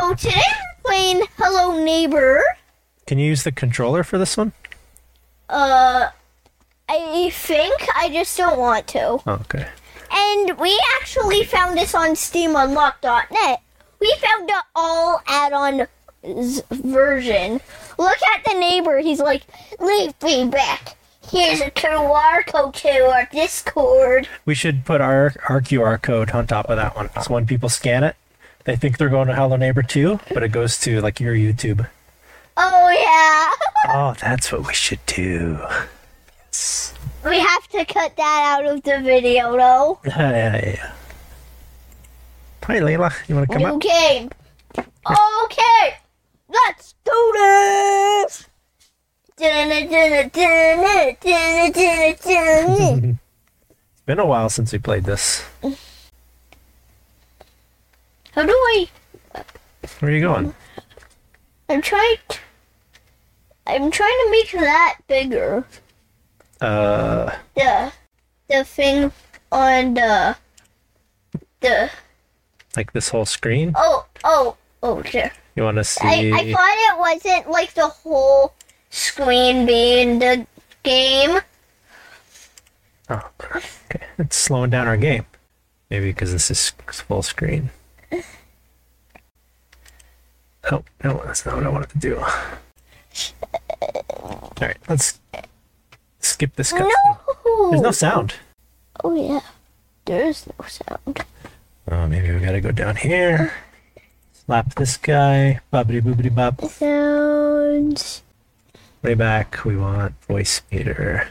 So today we're playing Hello Neighbor. Can you use the controller for this one? I think I just don't want to. Oh, okay. And we actually found this on SteamUnlock.net. We found the all add-on version. Look at the neighbor. He's like, leave me back. Here's a QR code to our Discord. We should put our QR code on top of that one. So when people scan it, they think they're going to Hello Neighbor 2, but it goes to like your YouTube. Oh, yeah. Oh, that's what we should do. We have to cut that out of the video, though. Yeah. Hi, Layla. You want to come New up? game. Okay. Let's do this. It's been a while since we played this. How do I... Where are you going? I'm trying to make that bigger. The thing on the Like this whole screen? oh there. You want to see? I thought it wasn't like the whole screen being the game. Oh, okay. It's slowing down our game. Maybe because this is full screen. Oh, no, that's not what I wanted to do. Alright, let's skip this cut. No. There's no sound. Oh yeah, there is no sound. Oh, maybe we gotta go down here. Slap this guy. Bobbity boobity bop. Sounds. Way back, we want voice meter.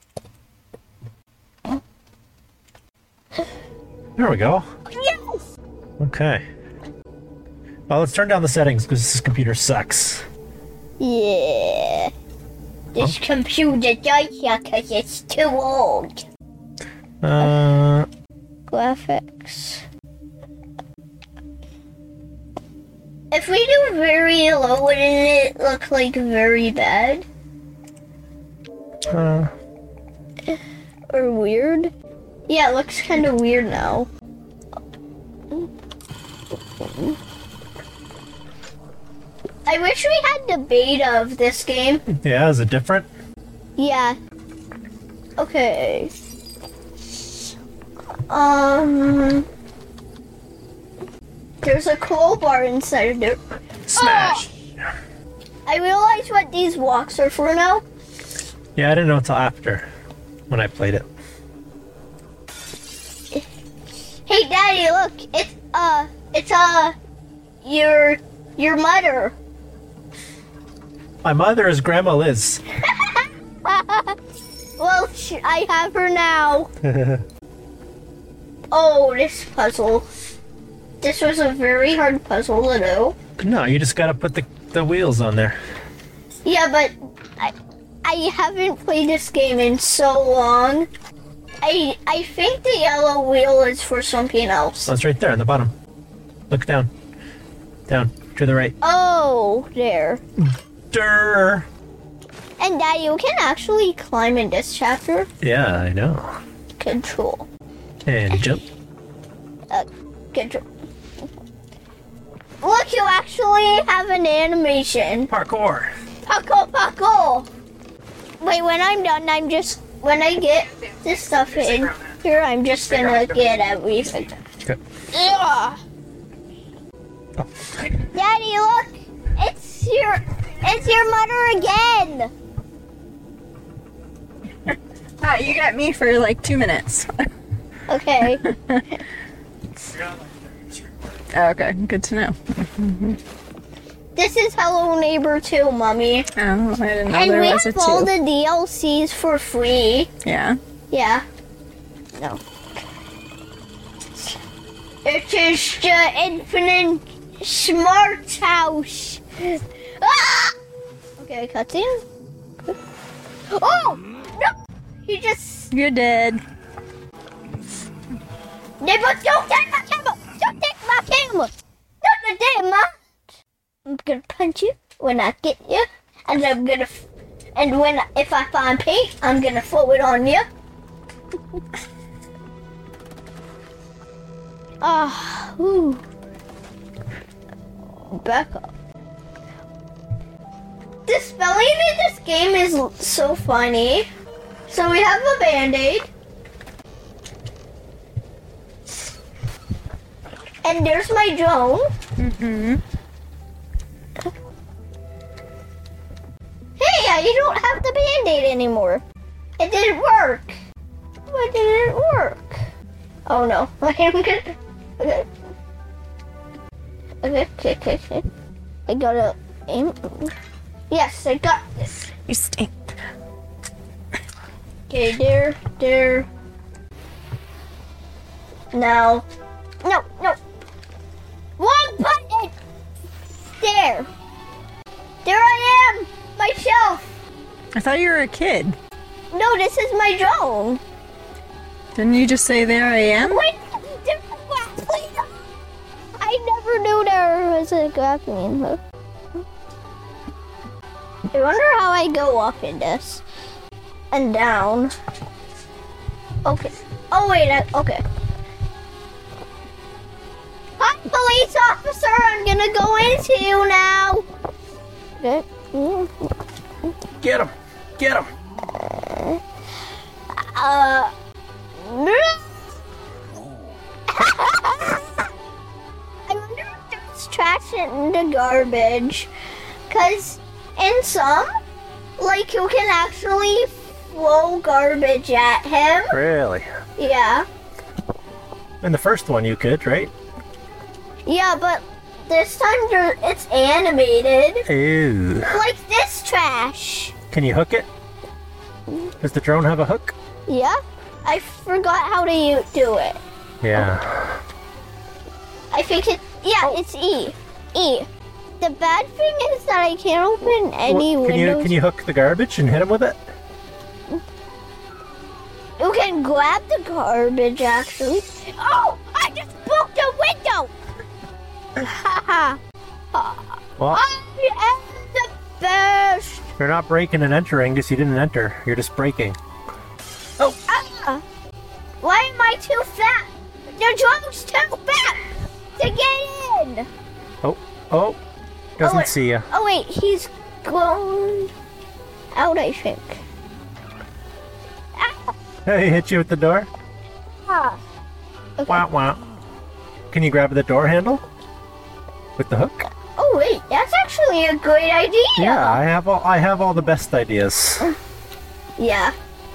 There we go. Yes. Okay. Well, let's turn down the settings because this computer sucks. Yeah. This computer dies because it's too old. Graphics. If we do very low, wouldn't it look like very bad? Or weird? Yeah, it looks kind of weird now. I wish we had the beta of this game. Yeah, is it different? Yeah. Okay. There's a crowbar inside of there. Smash! Oh! I realize what these blocks are for now. Yeah, I didn't know until after when I played it. Hey, Daddy, look! It's your mother. My mother is Grandma Liz. Well, I have her now. Oh, this puzzle. This was a very hard puzzle to do. No, you just gotta put the wheels on there. Yeah, but I haven't played this game in so long. I think the yellow wheel is for something else. Oh, it's right there on the bottom. Look down. Down. To the right. Oh, there. Durr! And Daddy, you can actually climb in this chapter. Yeah, I know. Control. And jump. Control. Look, you actually have an animation. Parkour. Parkour. Wait, when I'm done, when I get this stuff in here, I'm just gonna get everything. Okay. Ugh. Oh. Daddy, look! It's your mother again! You got me for like 2 minutes. Okay. Okay, good to know. This is Hello Neighbor 2, Mommy. Oh, I didn't know And there we was a have all 2. the DLCs for free. Yeah. Yeah. No. It is the Infinite Smart House. Ah! Okay, cutscene. Oh! No! He just... You're dead. Neighbor, don't take my camera! Don't take my camera! Not the damn man! I'm gonna punch you when I get you, and I'm gonna... if I find paint, I'm gonna throw it on you. Ooh. Becca. The spelling in this game is so funny. So we have a Band-Aid. And there's my drone. Mm-hmm. Hey, you don't have the Band-Aid anymore. It didn't work. Why didn't it work? Oh no. Okay. Okay. I gotta aim. Yes, I got this. You stink. Okay, there. No. No. Wrong button! There. There I am! My shelf! I thought you were a kid. No, this is my drone. Didn't you just say there I am? Wait, please. I never knew there was a grappling hook. I wonder how I go up in this. And down. Okay. Oh wait, okay. Hi, police officer, I'm gonna go into you now. Okay. Get him! Get him! I wonder if there's trash in the garbage. Cause in some, like you can actually throw garbage at him. Really? Yeah. In the first one you could, right? Yeah, but this time it's animated. Ew. Like this trash. Can you hook it? Does the drone have a hook? Yeah? I forgot how to do it. Yeah. I think it's E. E. The bad thing is that I can't open any windows. Can you hook the garbage and hit him with it? You can grab the garbage, actually. Oh! I just broke the window! Haha. Well, I am the best! you're not breaking and entering because you didn't enter. You're just breaking. Oh! Why am I too fat? The drone's too fat to get in! Oh! Doesn't see you. Oh wait, he's going out, I think. Hey, he hit you with the door? Ah. Okay. Wow. Can you grab the door handle? With the hook? Oh wait, that's actually a great idea. Yeah, I have all the best ideas. Yeah.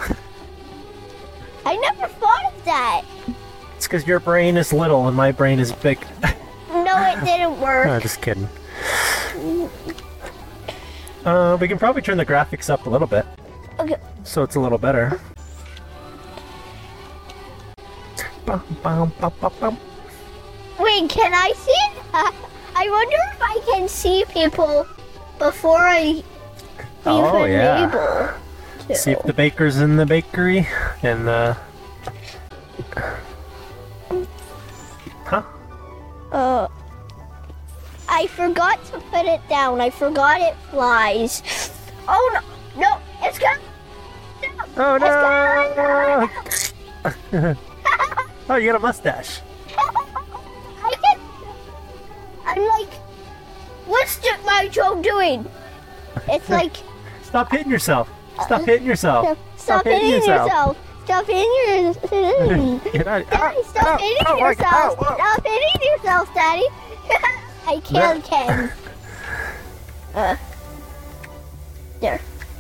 I never thought of that. It's because your brain is little and my brain is big. No, it didn't work. No, just kidding. We can probably turn the graphics up a little bit. Okay. So it's a little better. Bum, bum, bum, bum, bum. Wait, can I see it? I wonder if I can see people before I Oh, even yeah. able to. See if the baker's in the bakery and Huh? I forgot to put it down. I forgot it flies. Oh no, it's gone. Oh no! no! Oh, you got a mustache. I'm like, what's my drone doing? It's like, Stop hitting yourself. Stop hitting yourself. stop hitting yourself. Stop hitting yourself. Get out. Daddy, stop hitting yourself. Stop hitting yourself, Daddy. I killed Ken. There.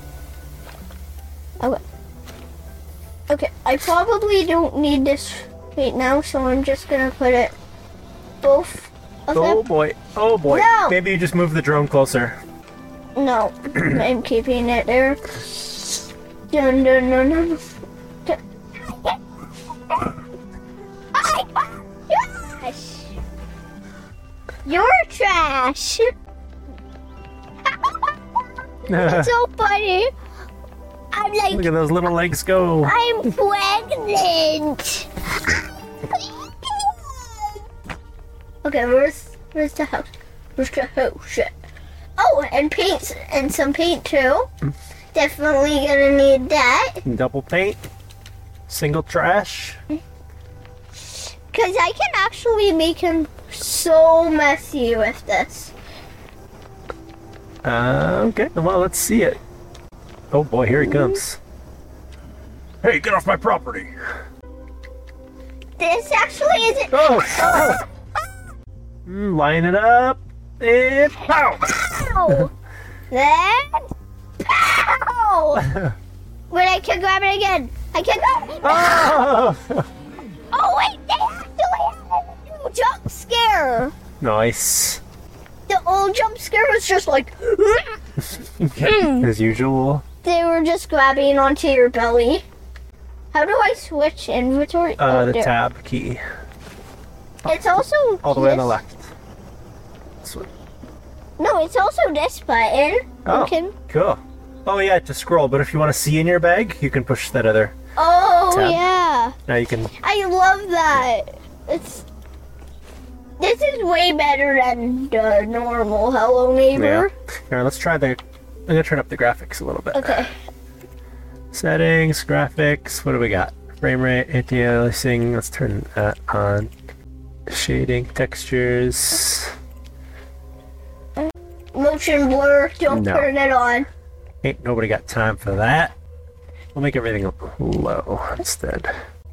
Okay. Okay, I probably don't need this right now, so I'm just gonna put it both of Oh them. boy. Oh boy. No. Maybe you just move the drone closer. No, I'm keeping it there. Dun, dun, dun, dun. Trash. You're trash. It's so funny. I'm like, Look at those little legs go. I'm pregnant. Okay, where's the house? Where's the house? Oh, and paint, and some paint too. Definitely gonna need that. Double paint. Single trash. Because I can actually make him so messy with this. Okay, well, let's see it. Oh boy, here he comes. Hey, get off my property! This actually isn't. Oh! Line it up, and pow! Ow! Then. Pow! Wait, I can grab it again. I can grab it. Oh! Oh, wait, they actually had a new jump scare. Nice. The old jump scare was just like. As usual. They were just grabbing onto your belly. How do I switch inventory? The there. tab key. It's also All the way on the this- left. No, it's also this button. Oh, Okay. cool. Oh yeah, to scroll, but if you want to see in your bag, you can push that other. Oh Tab. yeah, Now you can. I love that. This is way better than the normal Hello Yeah. Neighbor. Here, let's try the. I'm gonna turn up the graphics a little bit. Okay. Settings, graphics. What do we got? Frame rate, anti-aliasing. Let's turn that on. Shading, textures. Motion blur. Don't No. turn it on. Ain't nobody got time for that. We'll make everything low instead.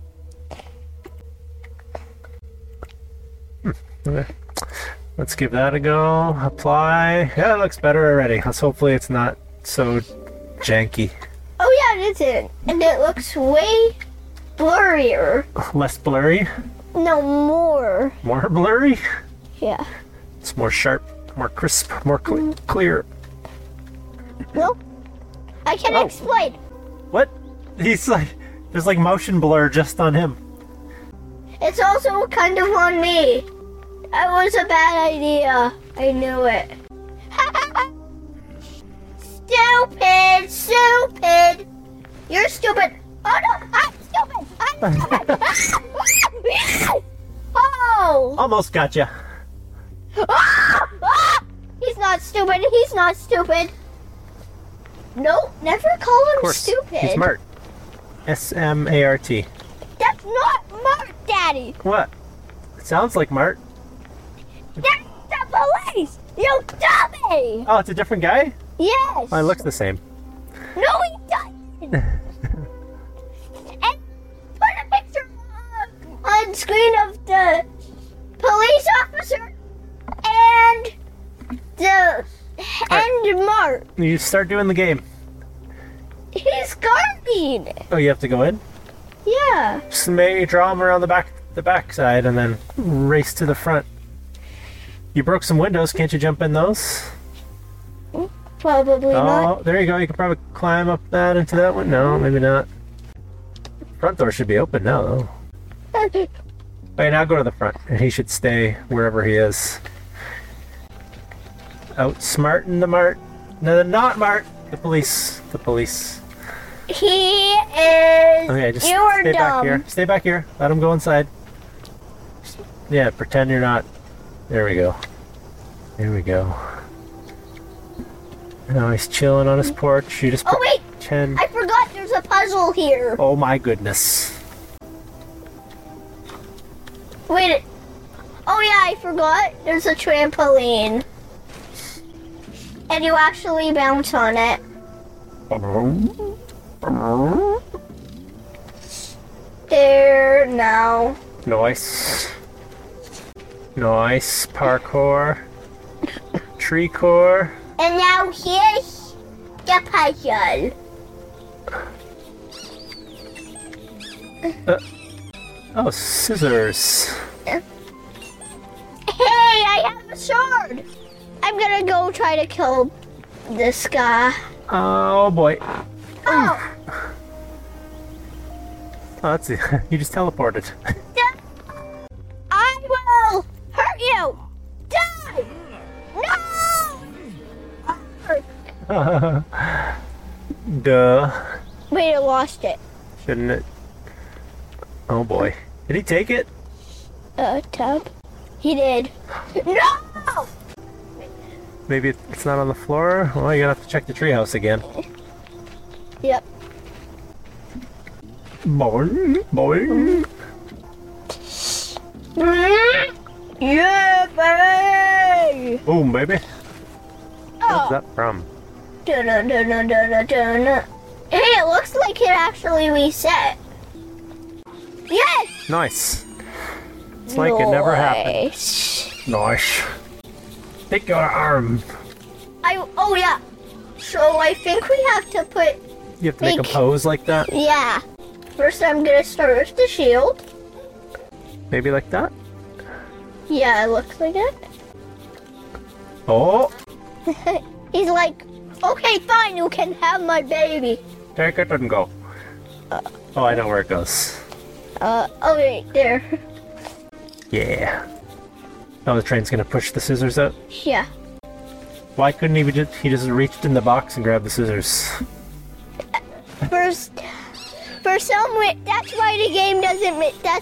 Okay. Let's give that a go. Apply. Yeah, it looks better already. Let's hopefully it's not so janky. Oh yeah, it isn't, and it looks way blurrier. Less blurry. No, more. More blurry. Yeah. It's more sharp, more crisp, more clear. No. I can Oh. explain. What? He's like, there's like motion blur just on him. It's also kind of on me. That was a bad idea. I knew it. Stupid! Stupid! You're stupid! Oh no! I'm stupid! I'm stupid! Oh! Almost got you. He's not stupid! He's not stupid! No, never call him Of course, stupid. he's Mart. S-M-A-R-T. That's not Mark, Daddy! What? It sounds like Mart. That's the police! You dummy! Oh, it's a different guy? Yes! Oh, it looks the same. No, he doesn't! And put a picture on screen of the police officer and Mark. You start doing the game. He's guarding. Oh, you have to go in? Yeah. Just maybe draw him around the back side and then race to the front. You broke some windows. Can't you jump in those? Probably not. Oh, there you go. You could probably climb up that into that one. No, maybe not. Front door should be open now, though. Okay, now go to the front, and he should stay wherever he is. Outsmarting the Mart. No, not Mart. The police. The police. He is. Okay, just you are stay dumb. back here. Stay back here. Let him go inside. Yeah, pretend you're not. There we go. There we go. Now he's chilling on his porch. You just Oh wait, pretend. I forgot. There's a puzzle here. Oh my goodness. Wait. Oh yeah, I forgot. There's a trampoline. And you actually bounce on it. There now. Nice. Nice. Parkour. Tree core. And now here's the puzzle. Oh, scissors. Hey, I have a sword. I'm gonna go try to kill this guy. Oh boy. Oh, Oh, that's it. You just teleported. I will hurt you. Die. No. Duh. Wait, I lost it. Shouldn't it? Oh boy. Did he take it? Tab. He did. No. Maybe it's not on the floor? Well, you're gonna have to check the treehouse again. Yep. Boy. Boy. Yeah, baby. Boom, baby. What's that from? Dun-dun-dun-dun-dun-dun. Hey, it looks like it actually reset. Yes! Nice. It's like it never happened. Nice. Nice. Take your arm. Oh yeah. So I think we have to put, You have to make a pose like that? yeah. First I'm gonna start with the shield. Maybe like that? Yeah, it looks like it. Oh! He's like, okay, fine, you can have my baby. Take it and go. Oh, I know where it goes. Oh wait, there. Yeah. Oh, the train's gonna push the scissors out? Yeah. Why couldn't he just reached in the box and grabbed the scissors? For some way, that's why the game doesn't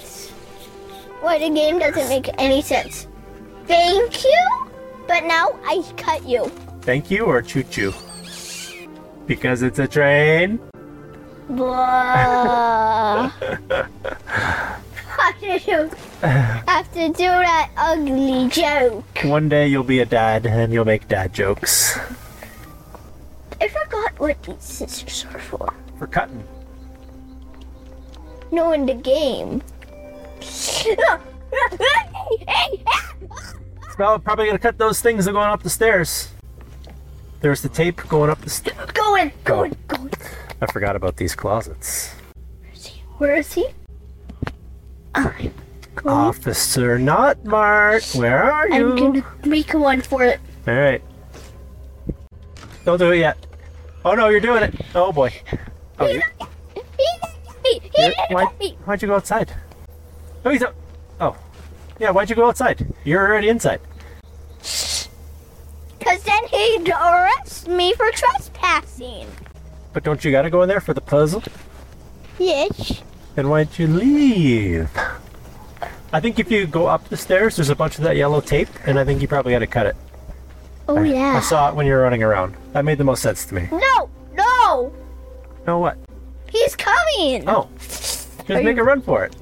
make any sense. Thank you, but now I cut you. Thank you or choo-choo? Because it's a train? Blah. have to do that ugly joke. One day you'll be a dad and you'll make dad jokes. I forgot what these scissors are for. For cutting. No, in the game. It's probably gonna cut those things that are going up the stairs. There's the tape going up the stairs. Go in. I forgot about these closets. Where is he? I'm Officer Notmart, where are you? gonna make one for it. Alright. Don't do it yet. Oh no, you're doing it. Oh boy. Oh, why'd you go outside? Oh, he's up. Oh. Yeah, why'd you go outside? You're already inside. Because then he'd arrest me for trespassing. But don't you gotta go in there for the puzzle? Yes. Then why'd you leave? I think if you go up the stairs, there's a bunch of that yellow tape, and I think you probably gotta cut it. Oh, yeah. I saw it when you were running around. That made the most sense to me. No! No, what? He's coming! Oh. Just make a run for it.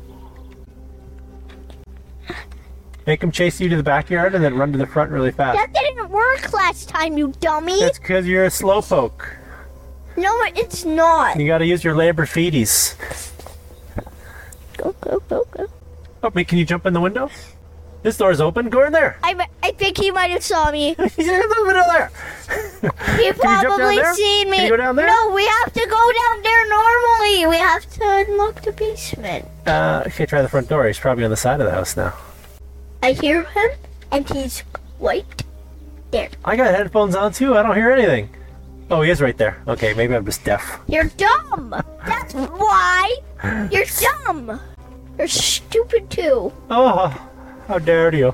Make him chase you to the backyard and then run to the front really fast. That didn't work last time, you dummy! That's because you're a slowpoke. No, it's not. You gotta use your labor feeties. Go. Oh, wait, can you jump in the window? This door's open. Go in there. I think he might have saw me. He's in the window there. He you jump down probably there? seen me. Can you go down there? No, we have to go down there normally. We have to unlock the basement. Okay, try the front door. He's probably on the side of the house now. I hear him, and he's right there. I got headphones on too. I don't hear anything. Oh, he is right there. Okay, maybe I'm just deaf. You're dumb. That's why. You're dumb. You're stupid too. Oh, how dare you.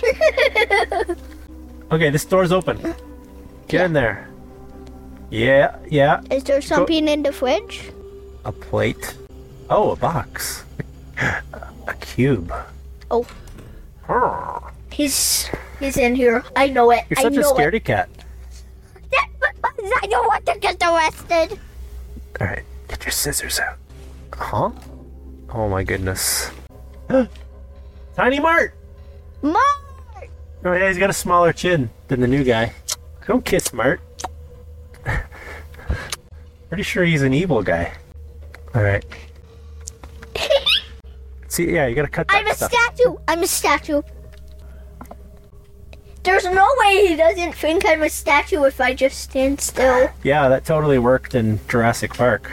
Okay, this door's open. Get in there. Yeah. Is there something in the fridge? A plate. Oh, a box. A cube. Oh, You're he's in here. I know it. such a scaredy cat. I don't want to get arrested. Alright, get your scissors out. Huh? Oh my goodness. Tiny Mart! Mom! Oh yeah, he's got a smaller chin than the new guy. Don't kiss Mart. Pretty sure he's an evil guy. Alright. See, yeah, you gotta cut that I'm a stuff. statue. I'm a statue. There's no way he doesn't think I'm a statue if I just stand still. Yeah, that totally worked in Jurassic Park.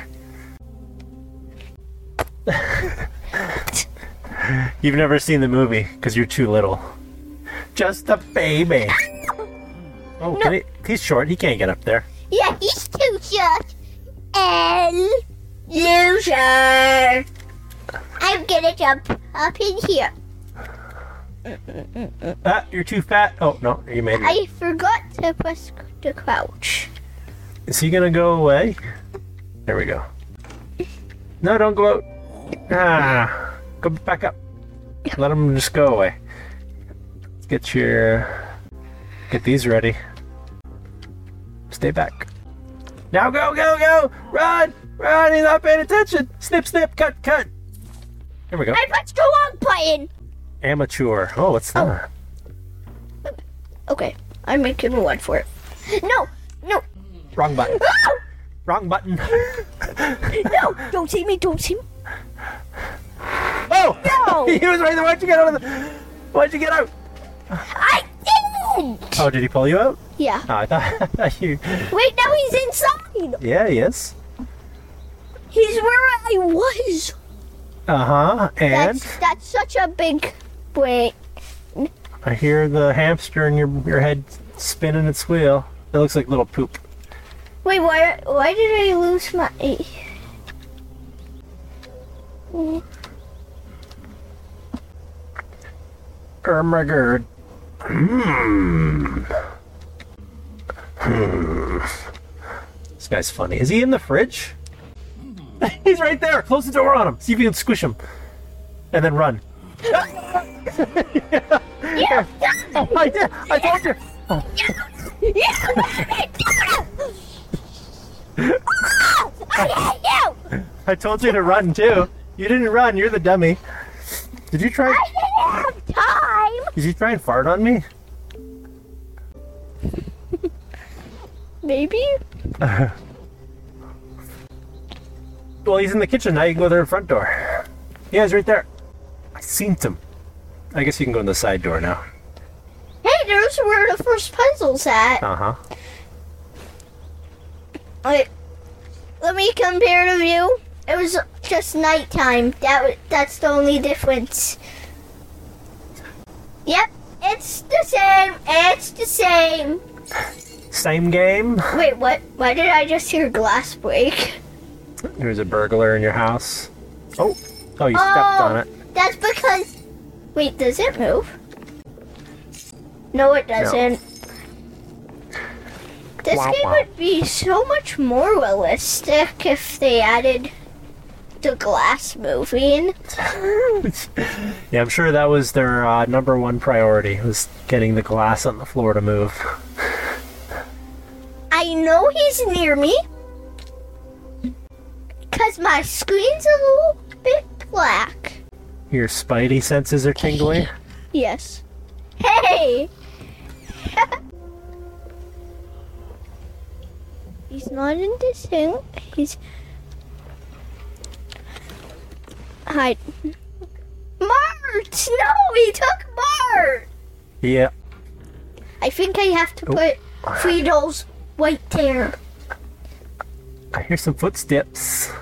You've never seen the movie because you're too little. Just a baby. Oh, No. he's short. He can't get up there. Yeah, he's too short. And loser. I'm gonna jump up in here. Ah, you're too fat. Oh, no, you made it. I forgot to press the crouch. Is he gonna go away? There we go. No, don't go out. Ah, go back up. Let him just go away. Let's get these ready. Stay back. Now go! Run! He's not paying attention. Snip, cut. Here we go. I pressed the wrong button. Amateur. Oh, what's that? Okay, I'm making one for it. No, no, Wrong button. no, Wrong button. no! Don't see me! Don't see me! Oh! No. He was right there. Why'd you get out of the... Why'd you get out? I didn't! Oh, did he pull you out? Yeah. Oh, I thought you... Wait, now he's inside. Yeah, he is. He's where I was. Uh-huh. And That's such a big. Wait. I hear the hamster in your head spinning its wheel. It looks like little poop. Wait, why did I lose my... Oh my god. This guy's funny. Is he in the fridge? He's right there. Close the door on him. See if you can squish him. And then run. Yeah. I did. I told you. I hate you! I told you to run too. You didn't run. You're the dummy. Did you try? I didn't have time! Did you try and fart on me? Maybe? Well, he's in the kitchen now. You can go through the front door. Yeah, he's right there. I seen him. I guess you can go in the side door now. Hey, there's where the first puzzle's at. Uh-huh. Wait, let me compare the view. It was just nighttime. That's the only difference. Yep, it's the same. It's the same. Same game. Wait, what? Why did I just hear glass break? There's a burglar in your house. Oh, you stepped on it. That's because... Wait, does it move? No, it doesn't. This Wow, game wow. would be so much more realistic if they added the glass moving. Yeah, I'm sure that was their number one priority, was getting the glass on the floor to move. I know he's near me. Because my screen's a little bit black. Your spidey senses are tingling. Yes. Hey! He's not in the sink. He's... Hide. Mart! No, he took Mart! Yeah. I think I have to put Friedel's right there. I hear some footsteps.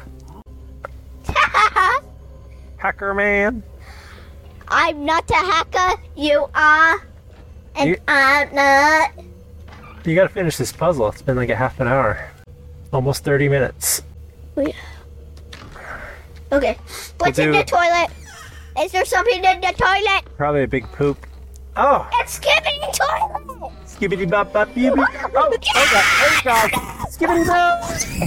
Hacker man. I'm not a hacker, you are. And You- I'm not. You gotta finish this puzzle. It's been like a half an hour. Almost 30 minutes. Wait. Okay. What's in do- the toilet? Is there something in the toilet? Probably a big poop. Oh! It's skipping the toilet! Skibbity bop bop yibbity. Oh god. Skibbity bop!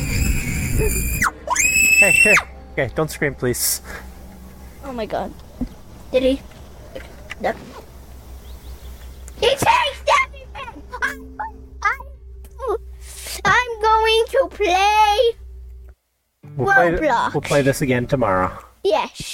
Hey, hey. Okay, don't scream, please. Oh my god. Did he? No. He changed everything! I'm going to play We'll Roblox. play this again tomorrow. Yes.